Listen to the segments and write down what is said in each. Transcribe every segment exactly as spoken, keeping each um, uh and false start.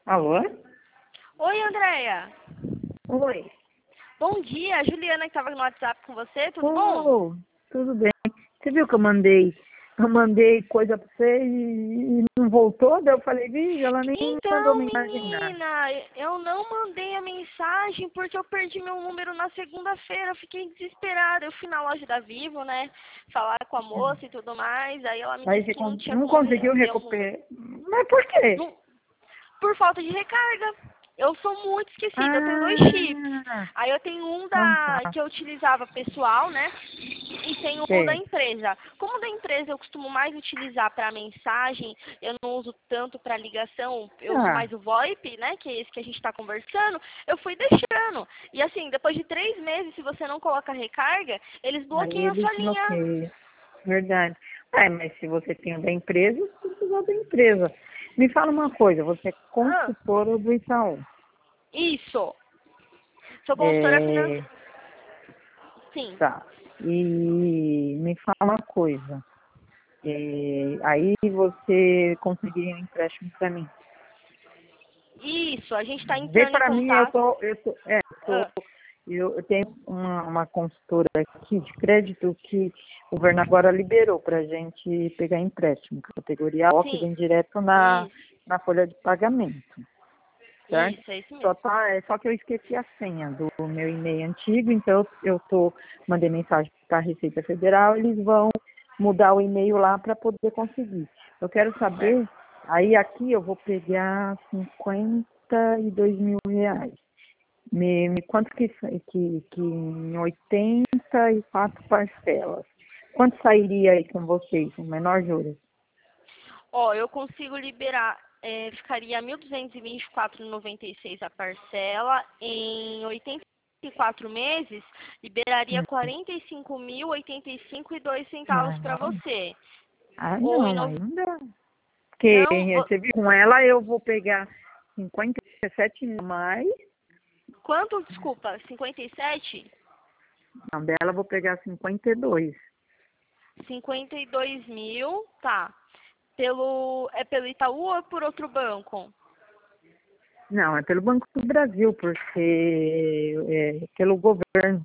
Alô? Oi, Andréia. Oi. Bom dia, a Juliana que estava no WhatsApp com você, tudo bom? Oh, tudo bem. Você viu que eu mandei, eu mandei coisa pra você e, e não voltou? Daí eu falei, vixe, ela nem me mandou Então, mensagem nada. menina, eu não mandei a mensagem porque eu perdi meu número na segunda-feira, eu fiquei desesperada. Eu fui na loja da Vivo, né, falar com a moça e tudo mais, aí ela me Aí disse você que não con- tinha não como conseguiu ver o número. recuperar. Mas por quê? Não- Por falta de recarga. Eu sou muito esquecida, eu tenho dois chips. Ah, Aí eu tenho um então da tá. que eu utilizava pessoal, né? E tenho o da Sei. empresa. Como o da empresa eu costumo mais utilizar para mensagem, eu não uso tanto para ligação, eu uso Ah, mais o VoIP, né? Que é esse que a gente está conversando. Eu fui deixando. E assim, depois de três meses, se você não coloca recarga, eles aí bloqueiam a eles sua linha. bloqueiam. Verdade. É, mas se você tem o da empresa, você precisa da empresa. Me fala uma coisa, você é Ah, consultora do Itaú. isso. Sou consultora É, financeira. Sim. tá. E me fala uma coisa. É, aí você conseguiria um empréstimo para mim. Isso, a gente está Vê entrando em para mim, eu contato. tô, eu tô, é, tô, Ah, eu, eu tenho uma, uma consultora aqui de crédito que o governo agora liberou para a gente pegar empréstimo, categoria O, que sim. vem direto na, Isso. na folha de pagamento, certo? Isso, é isso Só, mesmo. tá, é só que eu esqueci a senha do meu e-mail antigo, então eu tô, mandei mensagem para a Receita Federal, eles vão mudar o e-mail lá para poder conseguir. Eu quero Certo. saber, aí aqui eu vou pegar cinquenta e dois mil reais. Me, me quanto que, que, que em oitenta e quatro parcelas? Quanto sairia aí com vocês, o menor juros? Ó, eu consigo liberar, é, ficaria mil duzentos e vinte e quatro reais e noventa e seis a parcela. Em oitenta e quatro meses, liberaria Hum. quarenta e cinco mil, oitenta e cinco e dois Ah, centavos para não. você. Ah, Ou em não, no... aí não dá. Porque Não, vo- você viu, com ela eu vou pegar cinquenta e sete mil mais, quanto, desculpa, cinquenta e sete? não, dela eu vou pegar cinquenta e dois. cinquenta e dois mil, tá. Pelo, é pelo Itaú ou por outro banco? Não, é pelo Banco do Brasil, porque é pelo governo.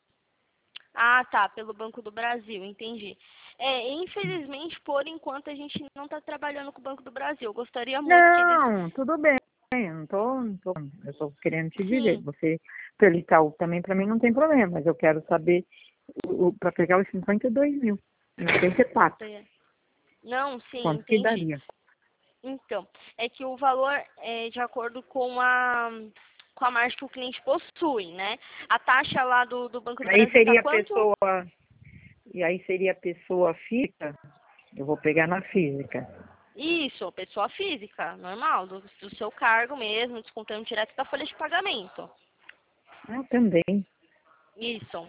Ah, tá, pelo Banco do Brasil, entendi. É, infelizmente, por enquanto, a gente não está trabalhando com o Banco do Brasil. Eu gostaria muito que eles. Não, tudo bem. Eu não tô, não tô, eu estou querendo te dizer. Sim, Você, pelo Itaú também, para mim não tem problema, mas eu quero saber para pegar os cinquenta e dois mil, cinquenta e quatro. é. Não, sim, Quanto que entendi. daria? Então, é que o valor é de acordo com a, com a margem que o cliente possui, né? A taxa lá do, do Banco do Aí Brasil tá seria quanto? pessoa, e aí seria pessoa física, eu vou pegar na física. Isso, pessoa física, normal, do, do seu cargo mesmo, descontando direto da folha de pagamento. Ah, também. Isso.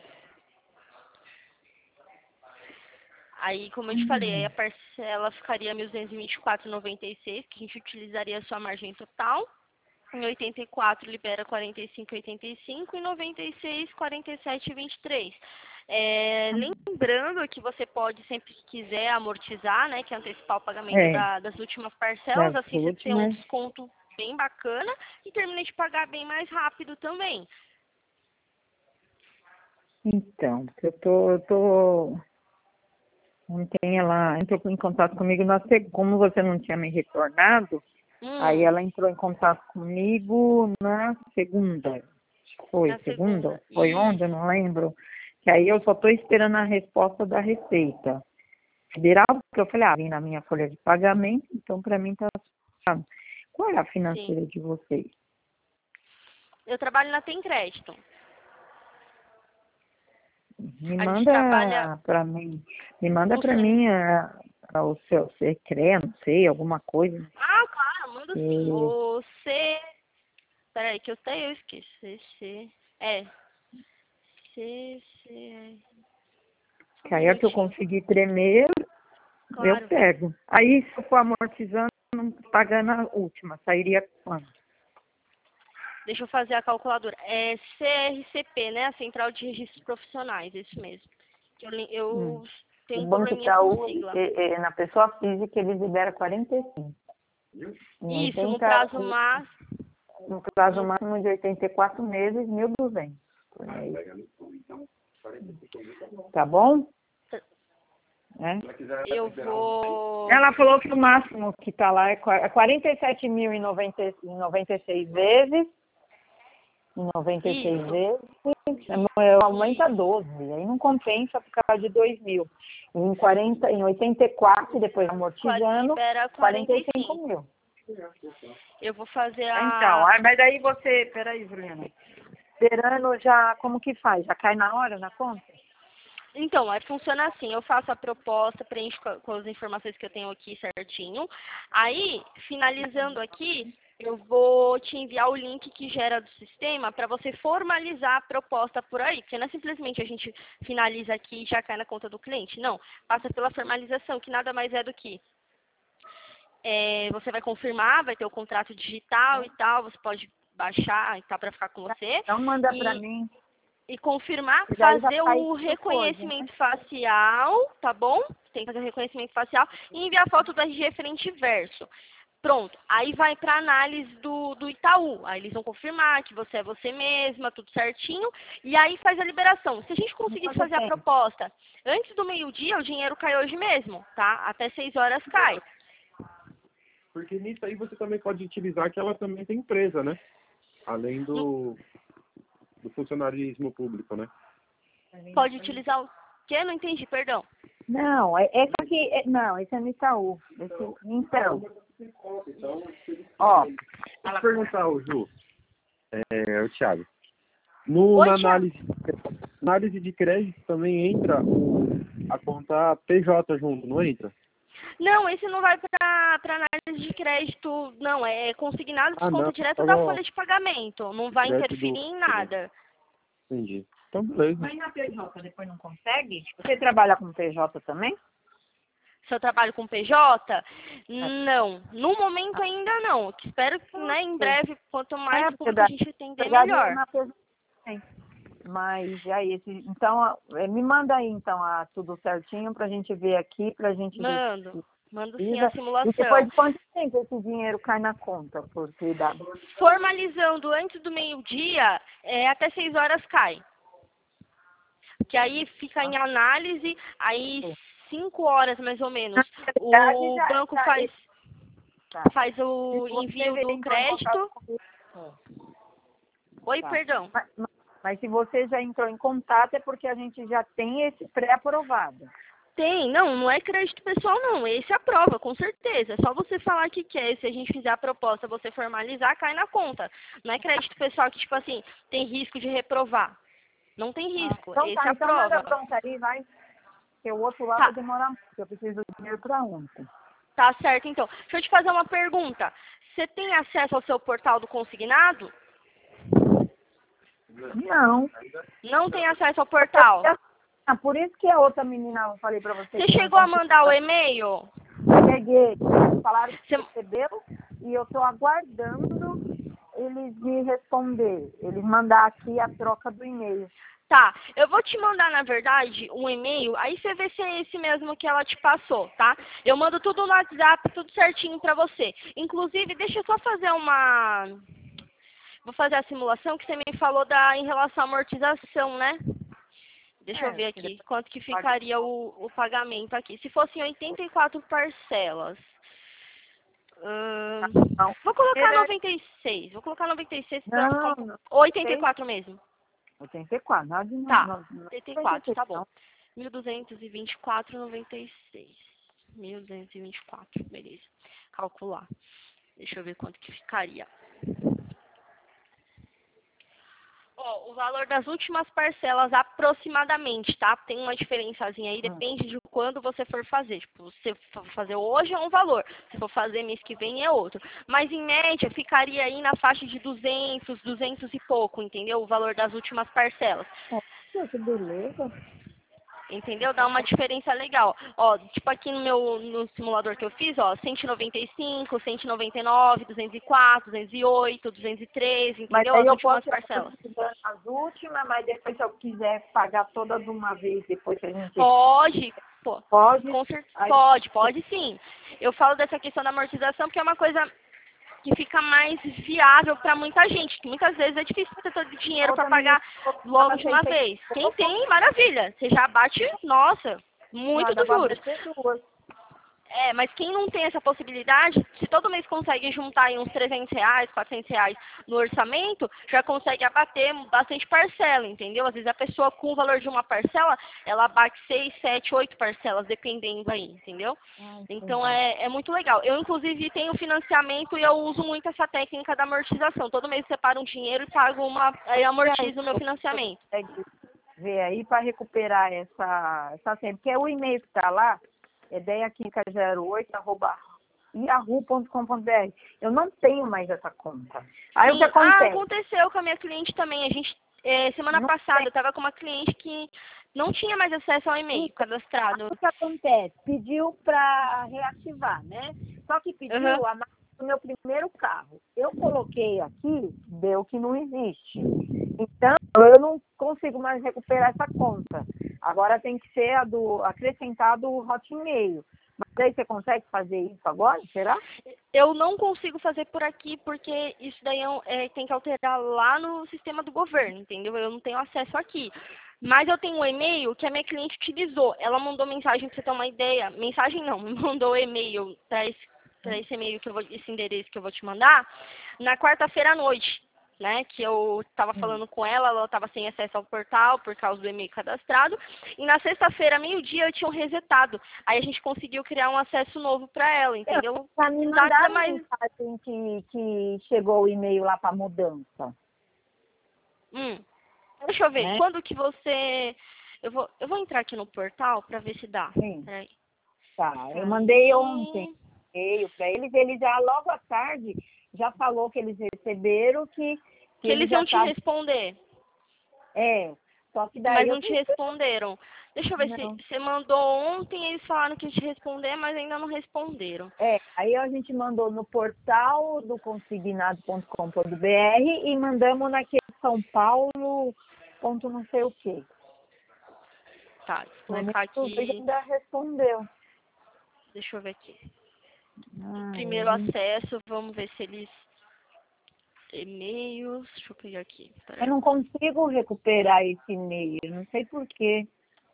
Aí, como eu te falei, aí Hum, a parcela ficaria mil duzentos e vinte e quatro reais e noventa e seis, que a gente utilizaria a sua margem total. Em oitenta e quatro libera quarenta e cinco reais e oitenta e cinco e noventa e seis, quarenta e sete reais e vinte e três. É, lembrando que você pode, sempre que quiser, amortizar, né, que é antecipar o pagamento é, da- das últimas parcelas, das assim você tem um últimas. desconto bem bacana e termina de pagar bem mais rápido também. Então, eu tô, eu tô, ontem ela entrou em contato comigo na segunda, como você não tinha me retornado, aí Hum, ela entrou em contato comigo na segunda. Foi na segunda? segunda. Foi ontem? Eu Isso. não lembro. Que aí eu só estou esperando a resposta da Receita Federal, porque eu falei, ah, vim na minha folha de pagamento, então para mim tá. Qual é a Sim. financeira de vocês? Eu trabalho na Tem Crédito. Me A gente trabalha manda para mim, me manda o para C... mim a, a, o seu secreto, não sei, alguma coisa. Ah, claro, manda sim. Que, O C... Peraí, que eu até eu esqueci. C... É. C... C... Só um que aí é que eu minutinho. consegui primeiro, eu Claro. pego. Aí se eu for amortizando, não pagando a última, sairia quanto? Deixa eu fazer a calculadora. É C R C P, né? A Central de Registros Profissionais, isso mesmo. Eu, le- Hum. eu tenho O um Banco probleminha com Itaú, sigla. é, é, na pessoa física, ele libera quarenta e cinco. Em Isso, no oitenta, prazo máximo. no prazo máximo de oitenta e quatro meses, mil e duzentos por mês. Tá bom? É. Eu vou... Ela falou que o máximo que está lá é quarenta e sete mil e noventa e seis vezes. Em noventa e seis Isso. vezes, aumenta doze, aí não compensa por causa de dois mil. Em, quarenta, em oitenta e quatro, depois amortizando, Libera quarenta quarenta e e cinco cinco mil. Eu vou fazer a... Então, ah, mas daí você, peraí, Juliana, esperando já, como que faz? Já cai na hora, na conta? Então, aí funciona assim, eu faço a proposta, preencho com com as informações que eu tenho aqui certinho. Aí, finalizando aqui, eu vou te enviar o link que gera do sistema para você formalizar a proposta por aí. Porque não é simplesmente a gente finaliza aqui e já cai na conta do cliente. Não, passa pela formalização, que nada mais é do que... É, você vai confirmar, vai ter o contrato digital e tal, você pode baixar e tal para ficar com você. Então manda E... para mim. E confirmar, E daí já fazer faz o tudo reconhecimento hoje, né? facial, tá bom? Tem que fazer o reconhecimento facial e enviar a foto do R G frente e verso. Pronto, aí vai para análise do, do Itaú. Aí eles vão confirmar que você é você mesma, tudo certinho. E aí faz a liberação. Se a gente conseguir Quanto fazer a tempo? proposta antes do meio-dia, o dinheiro cai hoje mesmo, tá? Até seis horas cai. Porque nisso aí você também pode utilizar que ela também tem empresa, né? Além do, do funcionarismo público, né? Pode utilizar o quê? Não entendi, perdão. Não, é, esse aqui, é, não, esse é no Itaú. Esse, então, ó, Deixa eu perguntar, ô, Ju, é, o Thiago. No, Oi, na Thiago. análise, análise de crédito também entra o, a conta P J junto, não entra? Não, esse não vai para análise de crédito, não. É consignado, Ah, desconta não. direto da Tava folha de pagamento. Não vai direto interferir do... em nada. Entendi. Então, beleza. mas na P J depois não consegue? Você trabalha com P J também? Se eu trabalho com P J, não. No momento ainda não. Espero que, né, em breve, quanto mais É, público a verdade. gente atender, Verdade, melhor. na P J também. Mas aí, esse, então, é, me manda aí, então, a, tudo certinho pra gente ver aqui, pra gente ver Mando. se Mando sim a precisa. E depois simulação. de quanto tempo esse dinheiro cai na conta por ter dado? Formalizando antes do meio-dia, é, até seis horas cai. Que aí fica em análise, aí cinco horas mais ou menos. Na verdade, O já, banco já, faz, tá. faz Se o você envio do entrou em contato crédito. comigo, Oi, tá. perdão. Mas, mas mas se você já entrou em contato é porque a gente já tem esse pré-aprovado. Tem, não, não é crédito pessoal não, esse é a prova, com certeza. É só você falar que quer, se a gente fizer a proposta, você formalizar, cai na conta. Não é crédito pessoal que, tipo assim, tem risco de reprovar. Não tem risco, Então esse tá, é a então manda prova. pronto aí, vai. Porque o outro lá Tá, vai demorar muito, eu preciso do dinheiro para ontem. tá certo então. Deixa eu te fazer uma pergunta. Você tem acesso ao seu portal do consignado? Não. Não tem acesso ao portal. Ah, por isso que a outra menina, eu falei para você Você que não chegou a conseguia. mandar o e-mail? Peguei, falaram que Você... recebeu e eu estou aguardando eles me responder, eles mandar aqui a troca do e-mail. Tá, eu vou te mandar, na verdade, um e-mail, aí você vê se é esse mesmo que ela te passou, tá? Eu mando tudo no WhatsApp, tudo certinho pra você. Inclusive, deixa eu só fazer uma... Vou fazer a simulação que você me falou da, em relação à amortização, né? Deixa eu É, ver aqui, quanto que ficaria o, o pagamento aqui. Se fossem oitenta e quatro parcelas. Hum, não. vou colocar noventa e seis. Vou colocar noventa e seis para ficar um Não, pouco... não. oitenta e quatro mesmo. oitenta e quatro, nada de Tá, não, não, oitenta e não, quatro, tá bom. não. mil duzentos e vinte e quatro vírgula noventa e seis. mil duzentos e vinte e quatro, beleza. Calcular. Deixa eu ver quanto que ficaria. Ó, o valor das últimas parcelas aproximadamente, tá? Tem uma diferençazinha aí, Hum. depende de quando você for fazer. Tipo, se você for fazer hoje é um valor, se for fazer mês que vem é outro. Mas em média ficaria aí na faixa de duzentos, duzentos e pouco, entendeu? O valor das últimas parcelas. Nossa, que beleza. Entendeu? Dá uma diferença legal. Ó, tipo aqui no meu no simulador que eu fiz, ó, cento e noventa e cinco, cento e noventa e nove, duzentos e quatro, duzentos e oito, duzentos e treze, Mas entendeu? aí As eu últimas posso ir parcelas. antecipando as últimas, mas depois se eu quiser pagar toda de uma vez, depois que a gente Pode, pô, pode. com certeza, Aí, pode, pode sim. Eu falo dessa questão da amortização porque é uma coisa que fica mais viável para muita gente, que muitas vezes é difícil ter todo o dinheiro para pagar logo de uma vez. Quem tem, maravilha, você já bate, nossa, muito dos juros. É, mas quem não tem essa possibilidade, se todo mês consegue juntar aí uns trezentos reais, quatrocentos reais no orçamento, já consegue abater bastante parcela, entendeu? Às vezes a pessoa com o valor de uma parcela, ela abate seis, sete, oito parcelas, dependendo aí, entendeu? Ah, então é, é muito legal. Eu, inclusive, tenho financiamento e eu uso muito essa técnica da amortização. Todo mês eu separo um dinheiro e pago uma, aí amortizo o meu financiamento. Ver aí para recuperar essa, essa senha, porque o e-mail que está lá, ideiaquímica zero oito arroba yahoo ponto com ponto br. Eu não tenho mais essa conta. Aí Sim. o que acontece? Ah, aconteceu com a minha cliente também. A gente, é, semana não passada, tem. Eu estava com uma cliente que não tinha mais acesso ao e-mail cadastrado. O que acontece? Pediu para reativar, né? Só que pediu uhum. a marca do meu primeiro carro. Eu coloquei aqui, deu que não existe. Então, eu não consigo mais recuperar essa conta. Agora tem que ser a do acrescentado o Hotmail. Mas aí você consegue fazer isso agora, será? Eu não consigo fazer por aqui, porque isso daí é, é, tem que alterar lá no sistema do governo, entendeu? Eu não tenho acesso aqui. Mas eu tenho um e-mail que a minha cliente utilizou. Ela mandou mensagem para você ter uma ideia. Mensagem não, me mandou e-mail para esse, para esse e-mail, que eu vou, esse endereço que eu vou te mandar, na quarta-feira à noite. Né, que eu estava falando com ela, ela estava sem acesso ao portal por causa do e-mail cadastrado, e na sexta-feira, meio-dia, eu tinha um resetado. Aí a gente conseguiu criar um acesso novo para ela, entendeu? Para me mandar mais... mensagem que, que chegou o e-mail lá para mudança. Hum. Deixa eu ver, né? Quando que você... Eu vou, eu vou entrar aqui no portal para ver se dá. Sim. Tá, eu mandei ontem e-mail para eles, eles já logo à tarde... já falou que eles receberam, que... Que, que eles vão te sabe... responder. É, só que daí... Mas não te responderam. Deixa eu ver não. se você mandou ontem, eles falaram que ia te responder, mas ainda não responderam. É, aí a gente mandou no portal do consignado ponto com ponto br e mandamos naquele São Paulo, ponto não sei o quê. Tá, vou colocar aqui... ainda respondeu. Deixa eu ver aqui. Ah, Primeiro é. acesso, vamos ver se eles... E-mails, deixa eu pegar aqui. Eu não consigo recuperar esse e-mail, não sei porquê.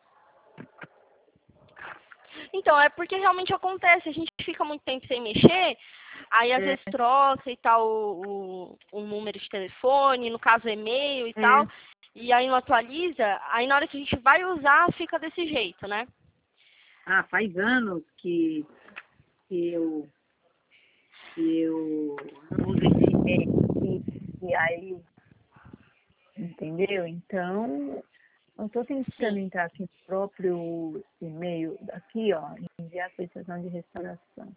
Então, é porque realmente acontece, a gente fica muito tempo sem mexer, aí às é. vezes troca e tal o, o, o número de telefone, no caso e-mail e é. tal, e aí não atualiza, aí na hora que a gente vai usar fica desse jeito, né? Ah, faz anos que, que eu... que eu não uso esse e-mail, e, e aí, entendeu? Então, eu estou tentando Sim. entrar aqui no próprio e-mail, aqui, ó, enviar a solicitação de restauração.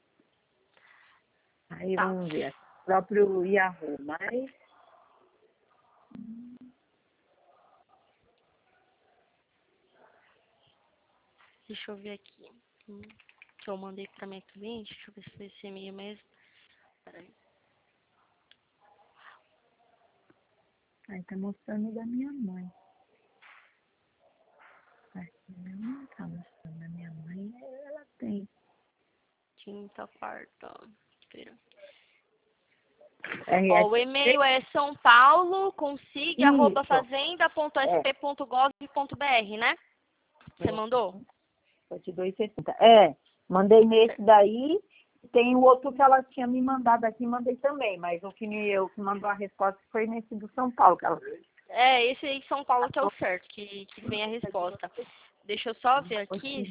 Aí tá. Vamos ver, o próprio Yahoo, mas... Deixa eu ver aqui, hum, que eu mandei para minha cliente, deixa eu ver se foi esse e-mail mesmo. Peraí. Aí tá mostrando da minha mãe. Não tá mostrando da minha mãe, ela tem. Quinta, quarta, espera. É, Ó, o e-mail é são paulo consigue arroba fazenda ponto s p ponto gov ponto br, né? Você mandou? sete dois sessenta. É, mandei nesse daí. Tem o outro que ela tinha me mandado aqui, mandei também, mas o que me, eu que mandou a resposta foi nesse do São Paulo. Que ela... É, esse aí de São Paulo que é o certo, que, que vem a resposta. Deixa eu só ver aqui.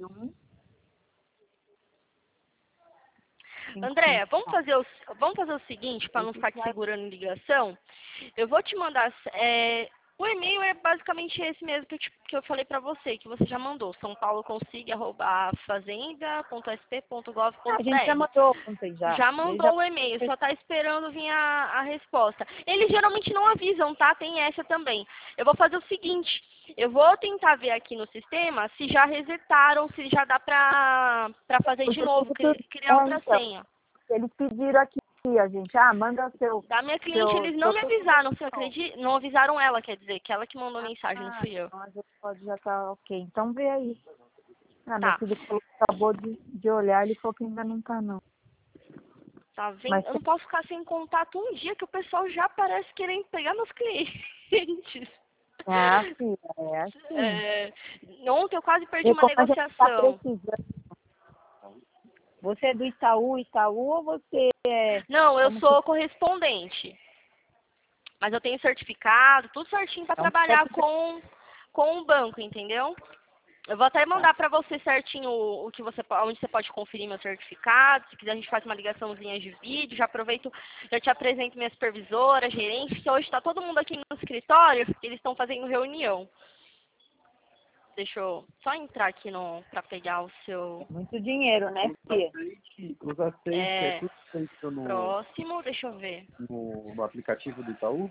Andréia, vamos fazer o, vamos fazer o seguinte, para não ficar te segurando em ligação. Eu vou te mandar... É, o e-mail é basicamente esse mesmo que eu, te, que eu falei para você, que você já mandou. São Paulo consigue arroba fazenda ponto s p ponto gov ponto br. A gente já mandou ontem já. Já mandou já... o e-mail, só está esperando vir a, a resposta. Eles geralmente não avisam, tá? Tem essa também. Eu vou fazer o seguinte, eu vou tentar ver aqui no sistema se já resetaram, se já dá para fazer de novo, criar outra senha. Eles pediram aqui. A gente, ah, manda seu... Da minha cliente, seu, eles não me avisaram, você acredita? Não avisaram ela, quer dizer, que ela que mandou mensagem, ah, não fui eu. Então a gente pode já tá ok. Então vê aí. Ah, tá. Meu filho falou que acabou de, de olhar, ele falou que ainda não tá, não. Tá vendo? Mas Eu não posso ficar sem contato um dia que o pessoal já parece querendo pegar meus clientes. ah, filha, é assim. É, ontem eu quase perdi E uma como a gente está negociação. precisando. Você é do Itaú, Itaú ou você é. Não, eu Como que sou correspondente. Mas eu tenho certificado, tudo certinho para é um trabalhar cheque com, com o banco, entendeu? Eu vou até mandar para você certinho o, o que você, po- onde você pode conferir meu certificado. Se quiser, a gente faz uma ligaçãozinha de vídeo. Já aproveito, já te apresento minha supervisora, gerente, que hoje está todo mundo aqui no escritório, eles estão fazendo reunião. Deixa eu só entrar aqui no para pegar o seu muito dinheiro, né, Os filha? aceites, os aceites é, é, tudo feito no, próximo. Deixa eu ver. no, no aplicativo do Itaú?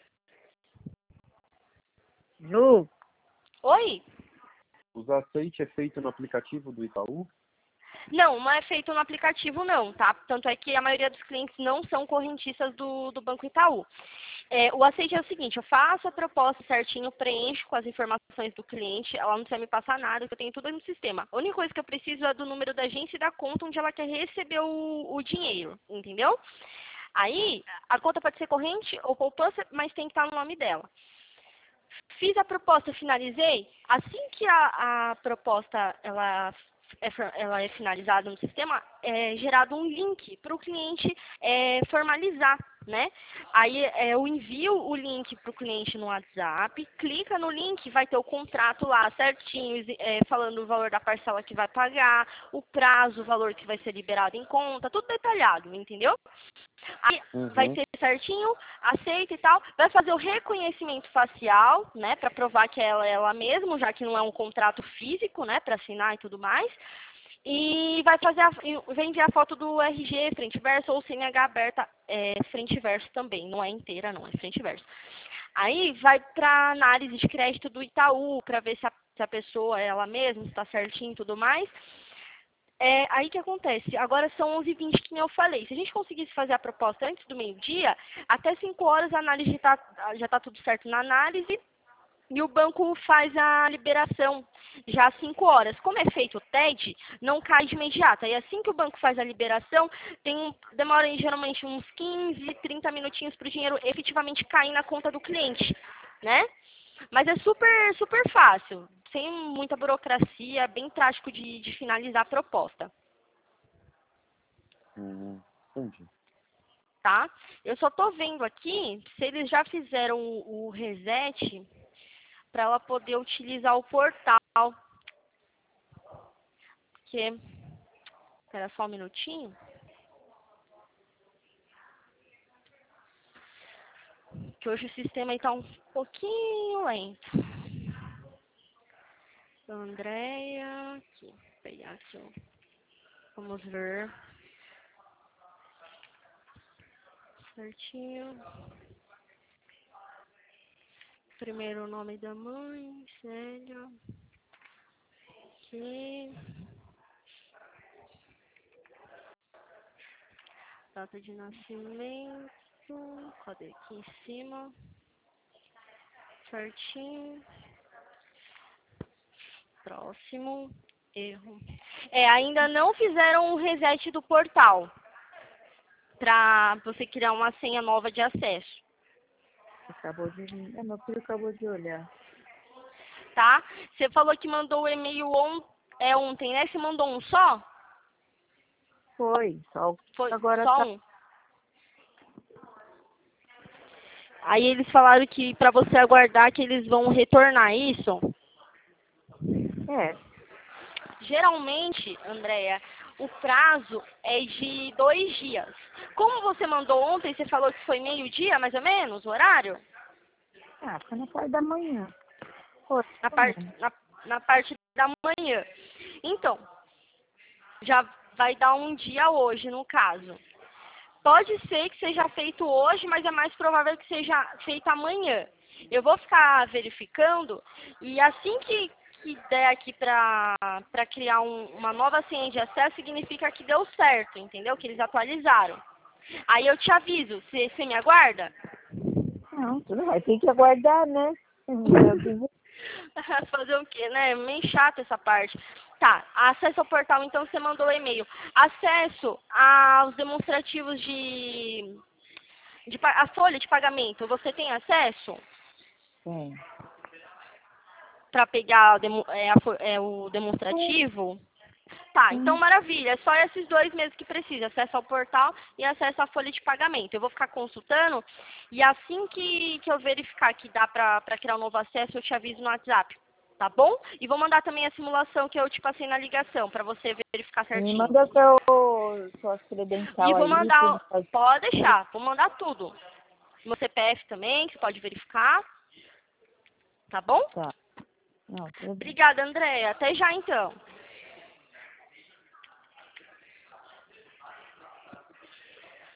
Ju, Oi? Os aceites é feito no aplicativo do Itaú? Não, não é feito no aplicativo não, tá? Tanto é que a maioria dos clientes não são correntistas do, do Banco Itaú. É, o aceite é o seguinte, eu faço a proposta certinho, preencho com as informações do cliente, ela não precisa me passar nada, eu tenho tudo no sistema. A única coisa que eu preciso é do número da agência e da conta onde ela quer receber o, o dinheiro, entendeu? Aí, a conta pode ser corrente ou poupança, mas tem que estar no nome dela. Fiz a proposta, finalizei. Assim que a, a proposta ela é, for- ela é finalizada no sistema, é gerado um link para o cliente é, formalizar, né? Aí é, eu envio o link para o cliente no WhatsApp, clica no link, vai ter o contrato lá certinho, é, falando o valor da parcela que vai pagar, o prazo, o valor que vai ser liberado em conta, tudo detalhado, entendeu? Aí vai Uhum. ser certinho, aceita e tal, vai fazer o reconhecimento facial, né, para provar que ela é ela mesma, já que não é um contrato físico, né, para assinar e tudo mais. E vai fazer a, e vai enviar a foto do R G frente e verso ou C N H aberta é, frente e verso também, não é inteira não, é frente e verso. Aí vai para análise de crédito do Itaú, para ver se a, se a pessoa é ela mesma, se está certinho e tudo mais. É, aí que acontece, agora são onze e vinte que eu falei. Se a gente conseguisse fazer a proposta antes do meio-dia, até cinco horas a análise já está já tá tudo certo na análise e o banco faz a liberação já às cinco horas. Como é feito o T E D, não cai de imediato. Aí assim que o banco faz a liberação, tem um, demora aí, geralmente uns quinze, trinta minutinhos para o dinheiro efetivamente cair na conta do cliente, né? Mas é super, super fácil, sem muita burocracia, bem prático de, de finalizar a proposta, Hum, entendi. tá? Eu só tô vendo aqui se eles já fizeram o, o reset para ela poder utilizar o portal. Porque, espera só um minutinho, que hoje o sistema está um pouquinho lento. Andréia, aqui, vou pegar aqui, ó. Vamos ver certinho. Primeiro nome da mãe, Célia. Aqui. Data de nascimento. Cadê? Aqui em cima. Certinho. Próximo. Erro. É, ainda não fizeram o reset do portal. Pra você criar uma senha nova de acesso. acabou de. É, meu filho acabou de olhar. Tá? Você falou que mandou o e-mail on, é, ontem, né? Você mandou um só? Foi, só Foi agora só tá. um? Aí eles falaram que para você aguardar que eles vão retornar isso. É, Geralmente, Andréia, o prazo é de dois dias. Como você mandou ontem, você falou que foi meio-dia, mais ou menos, o horário? ah, foi na parte da manhã. Foi, Na foi parte, mesmo. na, na parte da manhã. Então, já vai dar um dia hoje, no caso. Pode ser que seja feito hoje, mas é mais provável que seja feito amanhã. Eu vou ficar verificando e assim que, que der aqui para criar um, uma nova senha de acesso, significa que deu certo, entendeu? Que eles atualizaram. Aí eu te aviso, você, você me aguarda? Não, tudo vai ter que aguardar, né? Eu aviso. Fazer o quê, né? Meio chato essa parte. Tá, acesso ao portal, então você mandou o e-mail. Acesso aos demonstrativos de, de... A folha de pagamento, você tem acesso? Sim. Para pegar o, demo, é, a, é, o demonstrativo? Tá, então maravilha. É só esses dois mesmo que precisa. Acesso ao portal e acesso à folha de pagamento. Eu vou ficar consultando e assim que, que eu verificar que dá para criar um novo acesso, eu te aviso no WhatsApp. Tá bom? E vou mandar também a simulação que eu te passei na ligação, para você verificar certinho. Me manda seu, suas credenciais E vou aí. mandar, tudo. pode deixar, vou mandar tudo. Meu C P F também, que você pode verificar. Tá bom? Tá. Não, tudo bem. Obrigada, Andréia. Até já, então.